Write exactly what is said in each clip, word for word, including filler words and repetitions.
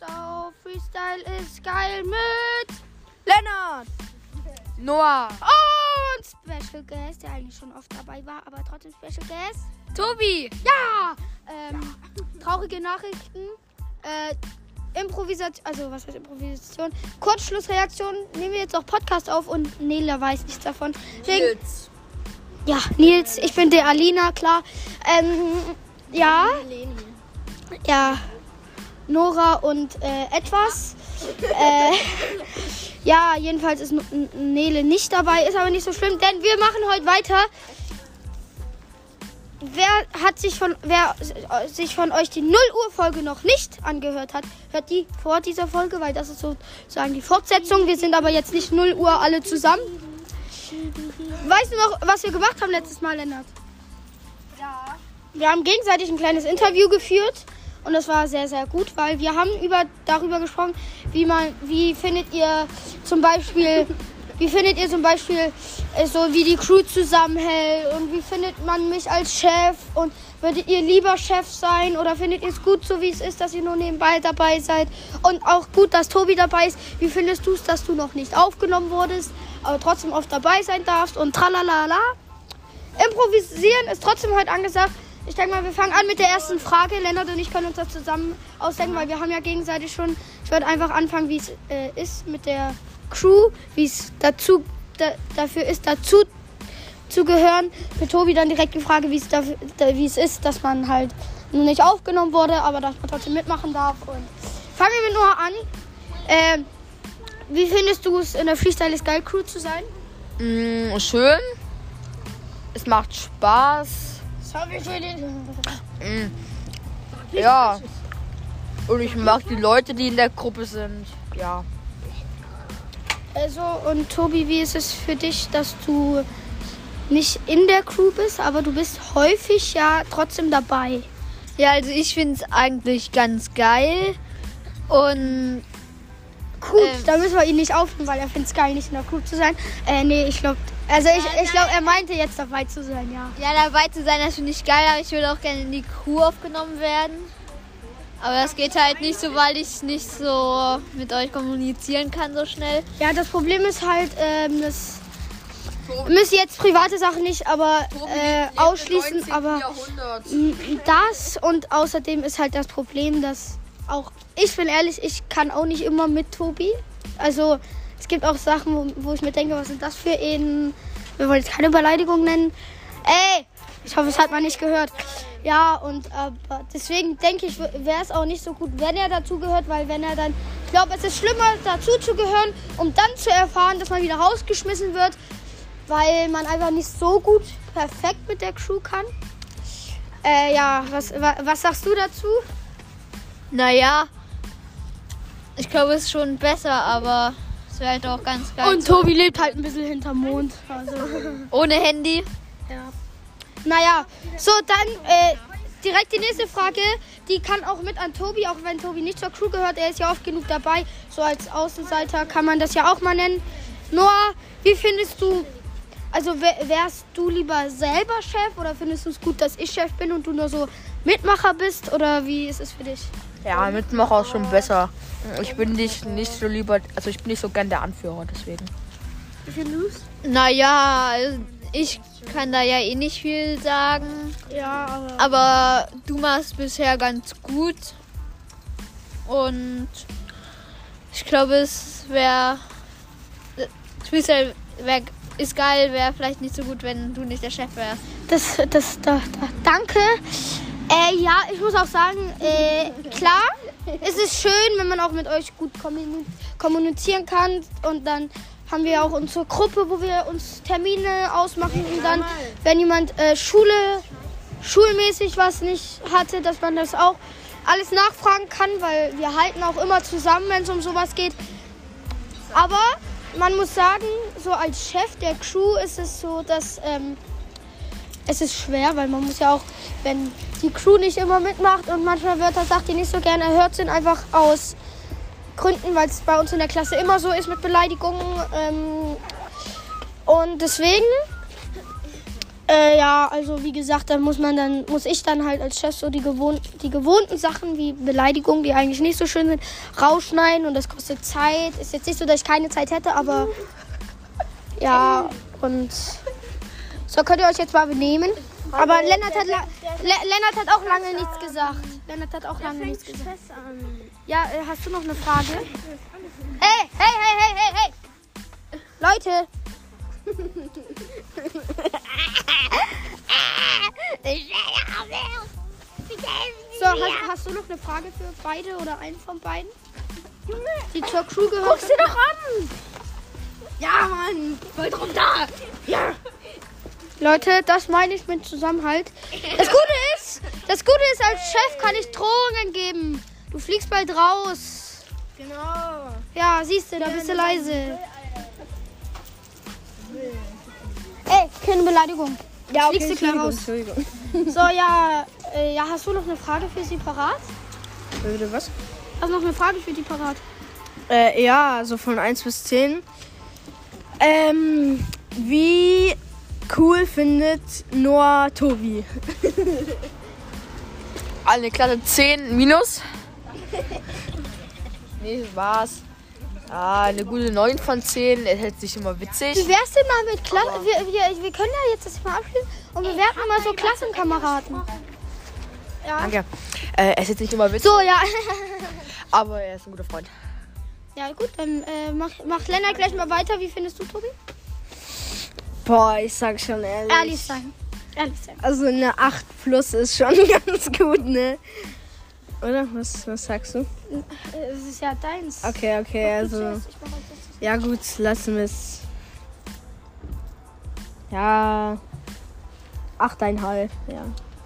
auf Freestyle ist geil mit Lennart, Noah und Special Guest, der eigentlich schon oft dabei war, aber trotzdem Special Guest. Tobi. Ja! Ähm, traurige Nachrichten. Äh, Improvisation, also was heißt Improvisation? Kurzschlussreaktion. Nehmen wir jetzt auch Podcast auf und Nela weiß nichts davon. Deswegen, Nils. ja, Nils, ich bin der Alina, klar. Ähm, ja. Ja. Nora und äh, etwas. äh, ja, jedenfalls ist N- Nele nicht dabei, ist aber nicht so schlimm, denn wir machen heute weiter. Wer hat sich von wer sich von euch die null Uhr Folge noch nicht angehört hat, hört die vor dieser Folge, weil das ist sozusagen die Fortsetzung. Wir sind aber jetzt nicht null Uhr alle zusammen. Weißt du noch, was wir gemacht haben letztes Mal, Lennart? Ja. Wir haben gegenseitig ein kleines Interview geführt und das war sehr, sehr gut, weil wir haben über darüber gesprochen, wie man, wie findet ihr zum Beispiel Wie findet ihr zum Beispiel äh, so, wie die Crew zusammenhält und wie findet man mich als Chef und würdet ihr lieber Chef sein oder findet ihr es gut, so wie es ist, dass ihr nur nebenbei dabei seid und auch gut, dass Tobi dabei ist. Wie findest du es, dass du noch nicht aufgenommen wurdest, aber trotzdem oft dabei sein darfst und tralalala. Improvisieren ist trotzdem heute angesagt. Ich denke mal, wir fangen an mit der ersten Frage. Lennart und ich können uns das zusammen ausdenken, weil wir haben ja gegenseitig schon. Ich werde einfach anfangen, wie es äh, ist mit der Crew, wie es dazu da, dafür ist, dazu zu gehören. Für Tobi dann direkt die Frage, wie es dafür, da, wie es ist, dass man halt nicht aufgenommen wurde, aber dass man trotzdem mitmachen darf. Und fangen wir mit Noah an. Ähm, wie findest du es, in der Freestyle ist geil Crew zu sein? Mm, schön. Es macht Spaß. Sorry für den. Mm. Ja. Und ich mag die Leute, die in der Gruppe sind. Ja. Also, und Tobi, wie ist es für dich, dass du nicht in der Crew bist, aber du bist häufig ja trotzdem dabei? Ja, also ich finde es eigentlich ganz geil. Und Gut, Ähm. da müssen wir ihn nicht aufnehmen, weil er findet es geil, nicht in der Crew zu sein. Äh, nee, ich glaube, also ich, ich glaube, er meinte jetzt dabei zu sein, ja. ja, dabei zu sein, das finde ich geil, aber ich würde auch gerne in die Crew aufgenommen werden. Aber das geht halt nicht so, weil ich nicht so mit euch kommunizieren kann so schnell. Ja, das Problem ist halt, ähm, das müssen jetzt private Sachen nicht, aber äh, ausschließen, aber m, das und außerdem ist halt das Problem, dass auch, ich bin ehrlich, ich kann auch nicht immer mit Tobi. Also es gibt auch Sachen, wo, wo ich mir denke, was sind das für Ehen? Wir wollen jetzt keine Beleidigung nennen. Ey, ich hoffe, es hat man nicht gehört. Ja, und aber deswegen denke ich, wäre es auch nicht so gut, wenn er dazu gehört, weil wenn er dann, ich glaube, es ist schlimmer, dazu zu gehören, um dann zu erfahren, dass man wieder rausgeschmissen wird, weil man einfach nicht so gut perfekt mit der Crew kann. Äh, ja, was, wa, was sagst du dazu? Naja, ich glaube, es ist schon besser, aber es wäre halt auch ganz geil. Und Tobi lebt halt ein bisschen hinterm Mond. Also. Ohne Handy. Ja. Naja, so dann äh, direkt die nächste Frage. Die kann auch mit an Tobi, auch wenn Tobi nicht zur Crew gehört. Er ist ja oft genug dabei. So als Außenseiter kann man das ja auch mal nennen. Noah, wie findest du, also wär, wärst du lieber selber Chef oder findest du es gut, dass ich Chef bin und du nur so Mitmacher bist? Oder wie ist es für dich? Ja, Mitmacher ist schon besser. Ich bin nicht, nicht so lieber, also ich bin nicht so gern der Anführer, deswegen. Wie findest du es? Naja, ich kann da ja eh nicht viel sagen. Ja, aber... Aber du machst bisher ganz gut. Und ich glaube, es wäre... Freestyle wär, ist geil, wäre vielleicht nicht so gut, wenn du nicht der Chef wärst. Das, das, da, da, danke. Äh, ja, ich muss auch sagen, äh, klar, es ist schön, wenn man auch mit euch gut kommunizieren kann. Und dann haben wir auch unsere Gruppe, wo wir uns Termine ausmachen. Und dann, wenn jemand äh, Schule, schulmäßig was nicht hatte, dass man das auch alles nachfragen kann, weil wir halten auch immer zusammen, wenn es um sowas geht. Aber man muss sagen, so als Chef der Crew ist es so, dass ähm, es ist schwer, weil man muss ja auch, wenn die Crew nicht immer mitmacht und manchmal Wörter sagt, die nicht so gerne erhört sind, einfach aus Gründen, weil es bei uns in der Klasse immer so ist mit Beleidigungen. Ähm, und deswegen Äh, ja, also wie gesagt, da muss man dann, muss ich dann halt als Chef so die, gewohn die gewohnten Sachen wie Beleidigungen, die eigentlich nicht so schön sind, rausschneiden und das kostet Zeit. Ist jetzt nicht so, dass ich keine Zeit hätte, aber ja, und so könnt ihr euch jetzt mal benehmen. Aber Lennart hat, la Le Lennart hat auch lange nichts gesagt. Lennart hat auch lange nichts gesagt. Ja, äh, hast du noch eine Frage? Hey, hey, hey, hey, hey, hey! Leute! So, hast, hast du noch eine Frage für beide oder einen von beiden? Die zur Crew gehört. Guck's dir doch an! Ja, Mann! Voll drum da! Ja! Leute, das meine ich mit Zusammenhalt. Das Gute ist, das Gute ist, als Chef kann ich Drohungen geben. Du fliegst bald raus. Genau. Ja, siehst du, da bist du leise. Ey, keine Beleidigung. Ja, okay, Fliegst du klar raus. Entschuldigung. So, ja, äh, ja, hast du noch eine Frage für sie parat? Bitte was? Hast du noch eine Frage für die parat? Äh, ja, also von eins bis zehn. Ähm, wie cool findet Noah Tobi? Eine glatte zehn minus. Nee, Spaß. Ah, eine gute neun von zehn. Er hält sich immer witzig. Wie wär's denn mal mit Klassen? Wir, wir, wir können ja jetzt das mal abschließen und bewerten mal so Klassenkameraden. Ja. Danke. Äh, er ist jetzt nicht immer witzig, So, ja. aber er ist ein guter Freund. Ja, gut, dann äh, mach, mach Lennart gleich mal weiter. Wie findest du, Tobi? Boah, ich sag schon ehrlich. Ehrlich sein. Ehrlich sein. Also eine acht plus ist schon ganz gut, ne? Oder? Was, was sagst du? Es ist ja deins. Okay, okay, also. Ich mach euch das. Ja gut, lassen wir es. Ja. achteinhalb, ja.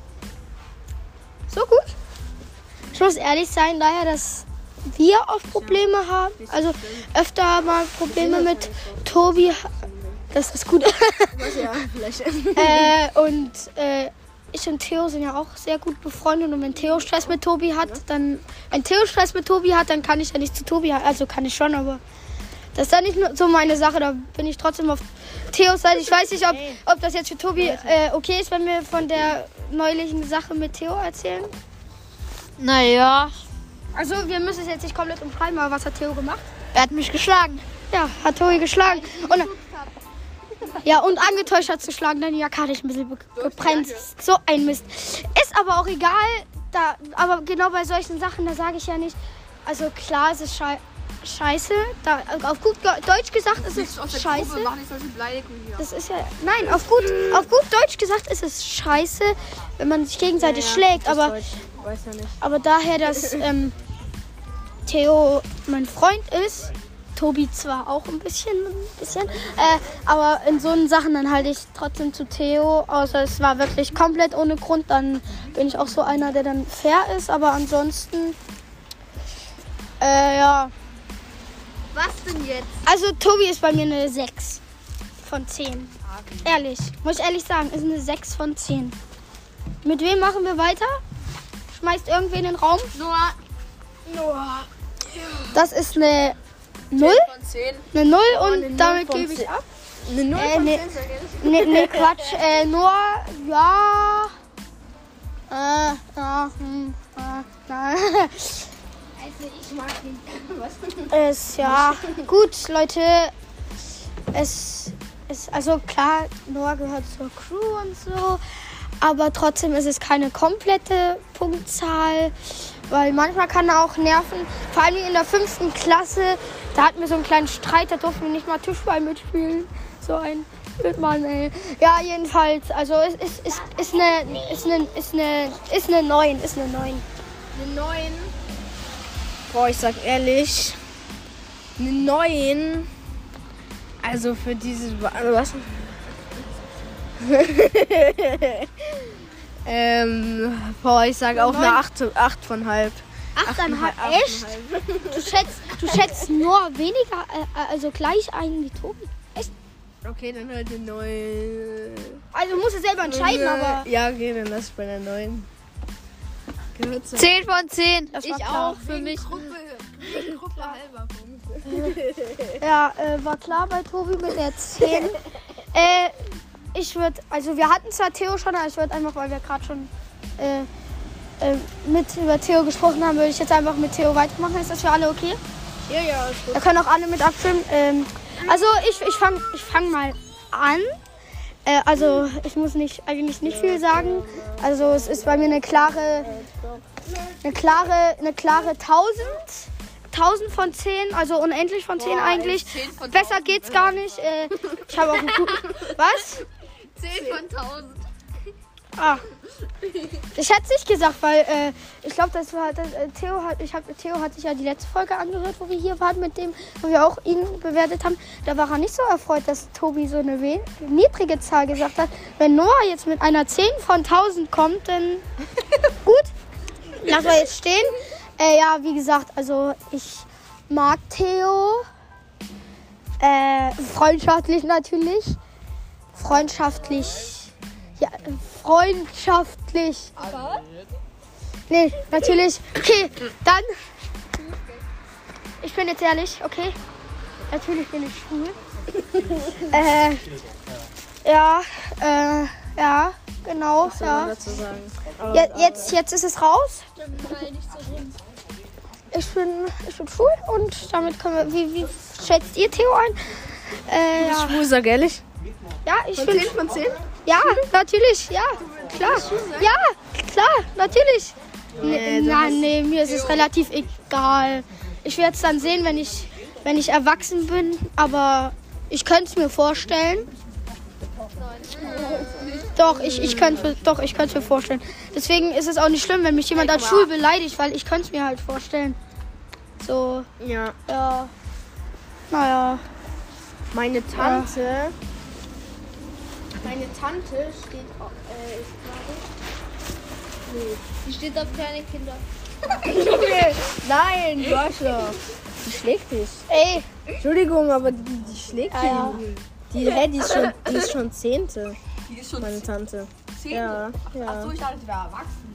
So gut. Ich muss ehrlich sein, daher, dass wir oft Probleme haben. Also öfter mal Probleme mit Tobi. ha- Das ist gut. Ja, vielleicht. äh, und äh, ich und Theo sind ja auch sehr gut befreundet. Und wenn Theo Stress mit Tobi hat, dann. Wenn Theo Stress mit Tobi hat, dann kann ich ja nicht zu Tobi. Also kann ich schon, aber. Das ist dann nicht nur so meine Sache. Da bin ich trotzdem auf Theos Seite. Ich weiß nicht, ob, ob das jetzt für Tobi äh, okay ist, wenn wir von der neulichen Sache mit Theo erzählen. Naja, Also wir müssen es jetzt nicht komplett umschreiben, aber was hat Theo gemacht? er hat mich geschlagen. Ja, hat Tobi geschlagen. Und, ja, und angetäuscht hat zu schlagen. Deine Jacke hatte ich ein bisschen be- gebrennt. So ein Mist. Ist aber auch egal. Da, aber genau bei solchen Sachen, da sage ich ja nicht. Also klar, es ist schei scheiße. Da, auf gut Ge- Deutsch gesagt ist es scheiße. Das ist ja. Nein, auf gut, auf gut Deutsch gesagt ist es scheiße, wenn man sich gegenseitig schlägt. Aber, Weiß ja nicht. aber daher, dass ähm, Theo mein Freund ist, Tobi zwar auch ein bisschen, ein bisschen, äh, aber in so Sachen dann halte ich trotzdem zu Theo, außer es war wirklich komplett ohne Grund, dann bin ich auch so einer, der dann fair ist, aber ansonsten, äh, ja. Was denn jetzt? Also Tobi ist bei mir eine sechs von zehn. Ehrlich, muss ich ehrlich sagen, ist eine sechs von zehn. Mit wem machen wir weiter? Schmeißt irgendwen in den Raum? Noah. Noah. Das ist eine null, Von zehn. eine null Oh, und eine null damit von gebe ich zehn. ab. Eine null Äh, von nee. zehn, sag ich. Nee, nee, Quatsch. Äh, nur, ja. Äh, ja, hm, äh, nein. Also ich mag ihn. Was? Es, ja, gut, Leute. Es ist, also klar, Noah gehört zur Crew und so. Aber trotzdem ist es keine komplette Punktzahl. Weil manchmal kann er auch nerven. Vor allem in der fünften Klasse, da hatten wir so einen kleinen Streit, da durften wir nicht mal Tischball mitspielen. So ein Blödmann, ey. Ja, jedenfalls, also es ist, ist, ist eine, ist eine, ist eine, ist eine neun, ist eine neun. Eine neun. Boah, ich sag ehrlich. Eine neun. Also für dieses. Also was? ähm, boah, ich sag auch eine acht, acht von halb. Achteinhalb, Achteinhalb, echt? Du schätzt, du schätzt nur weniger, äh, also gleich ein wie Tobi. Echt? Okay, dann halt eine neun. Also musst du selber entscheiden, aber Ja, okay, dann lass ich bei der neun. Gehört zur zehn von zehn. Das war Ich klar. auch, für mich. Gruppe halber Punkt. ja, äh, war klar bei Tobi mit der zehn. äh, ich würde, also wir hatten zwar Theo schon, aber ich würde einfach, weil wir gerade schon äh, äh, mit über Theo gesprochen haben, würde ich jetzt einfach mit Theo weitermachen. Ist das für alle okay? Ja, ja, ist gut. Da können auch alle mit abstimmen. Ähm, also ich, ich fange ich fang mal an. Äh, also ich muss nicht eigentlich nicht viel sagen. Also es ist bei mir eine klare, eine klare, eine klare tausend. tausend von zehn, also unendlich von zehn eigentlich. von Besser geht's gar nicht. Äh, ich habe auch einen guten... Was? zehn von tausend. Ah. Ich hätte es nicht gesagt, weil äh, ich glaube, das war das, äh, Theo hat ich habe Theo hat sich ja die letzte Folge angehört, wo wir hier waren mit dem, wo wir auch ihn bewertet haben. Da war er nicht so erfreut, dass Tobi so eine we- niedrige Zahl gesagt hat. Wenn Noah jetzt mit einer zehn von tausend kommt, dann gut. Lass mal jetzt stehen. Äh, ja, wie gesagt, also ich mag Theo. Äh, freundschaftlich natürlich. Freundschaftlich. Ja, freundschaftlich. Aber? Nee, natürlich. Okay, dann. Ich bin jetzt ehrlich, okay? Natürlich bin ich schwul. äh, ja, äh, ja, genau, Was soll man ja. dazu sagen? Je, jetzt, jetzt ist es raus. Ich bin, ich bin schwul und damit können wir. Wie, wie schätzt ihr Theo ein? Äh, ja. Schwul, sag ehrlich. ja, ich Von bin. zehn von zehn? Ja, natürlich, ja, klar. Ja, klar, natürlich. Nee, Nee, du nein, hast- nee, mir ist es relativ egal. Ich werde es dann sehen, wenn ich, wenn ich erwachsen bin, aber ich könnte es mir vorstellen. Doch, ich, ich könnte doch, ich könnte es mir vorstellen. Deswegen ist es auch nicht schlimm, wenn mich jemand als schwul beleidigt, weil ich könnte es mir halt vorstellen. So, Ja. ja. Naja. Meine Tante. Meine Tante steht auf, äh, ist gerade. Die steht auf kleine Kinder. Nee. Nein, du Arschloch. Die schlägt dich. Ey, Entschuldigung, aber die, die schlägt Ah, ja. dich. Die, hä, die, ist schon, die ist schon Zehnte, Die ist schon meine Tante. zehn. Ja, ja. Achso, ich dachte, die wäre erwachsen.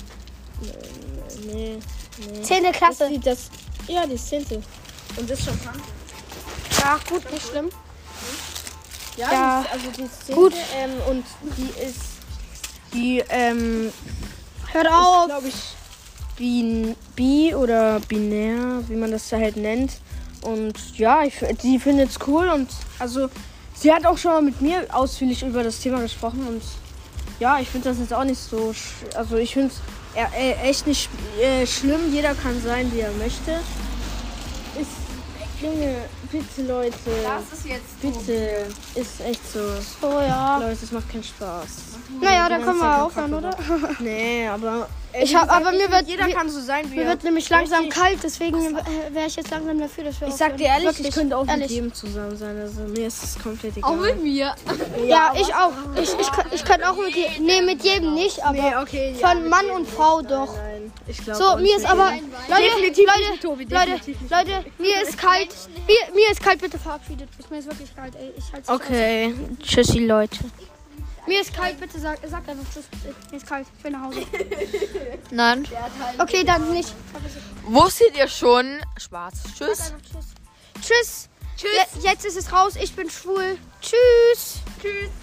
Nee, nee. zehnte Das, Klasse. die, das, ja, die ist Zehnte. Und das ist schon Tante. Ja, gut, nicht schlimm. Ja, Ja. Die ist, also die ist Zehnte. Gut. Ähm, und die ist, die, ähm, Hört ist, auf. glaube ich, bi, bi oder binär, wie man das da halt nennt. Und ja, ich, die findet es cool und also sie hat auch schon mal mit mir ausführlich über das Thema gesprochen und ja, ich finde das jetzt auch nicht so, sch- also ich finde es e- e- echt nicht äh, schlimm, jeder kann sein, wie er möchte. Ist, Junge, bitte Leute, Das ist jetzt bitte, ist echt so. So, ja. Leute, es macht keinen Spaß. Naja, Die dann ganze können Zeit wir am aufhören, oder? Kacken. Nee, aber äh, Ich wie hab- gesagt, aber mir find, wird- jeder mir- kann so sein, wie Mir er wird nämlich langsam Richtig. kalt, deswegen äh, wäre ich jetzt langsam dafür, dass wir Ich sag dir aufhören. ehrlich, Wirklich, ich könnte auch ehrlich. mit jedem zusammen sein. Also mir ist es komplett egal. Auch mit mir. Ja, ich auch. Ich, ich, kö- ich könnte auch mit jedem. Nee, mit jedem nicht, aber Nee, okay, ja, von mit Mann jedem und Frau nicht. doch. Nein, nein, ich glaube So, mir ist aber. Leute, Definitiv Leute, nicht, Tobi, Leute, definitiv nicht. Leute, mir ist kalt. Mir, mir ist kalt, bitte verabschiedet. Mir ist wirklich kalt, ey. Ich halt's nicht Okay, tschüssi Leute. aus. Mir ist kalt, bitte sag, sag einfach Tschüss. Mir ist kalt, ich will nach Hause. Nein. Okay, dann nicht. Wusstet ihr schon? Spaß. Tschüss. Tschüss. Tschüss. Je, jetzt ist es raus, ich bin schwul. Tschüss. Tschüss.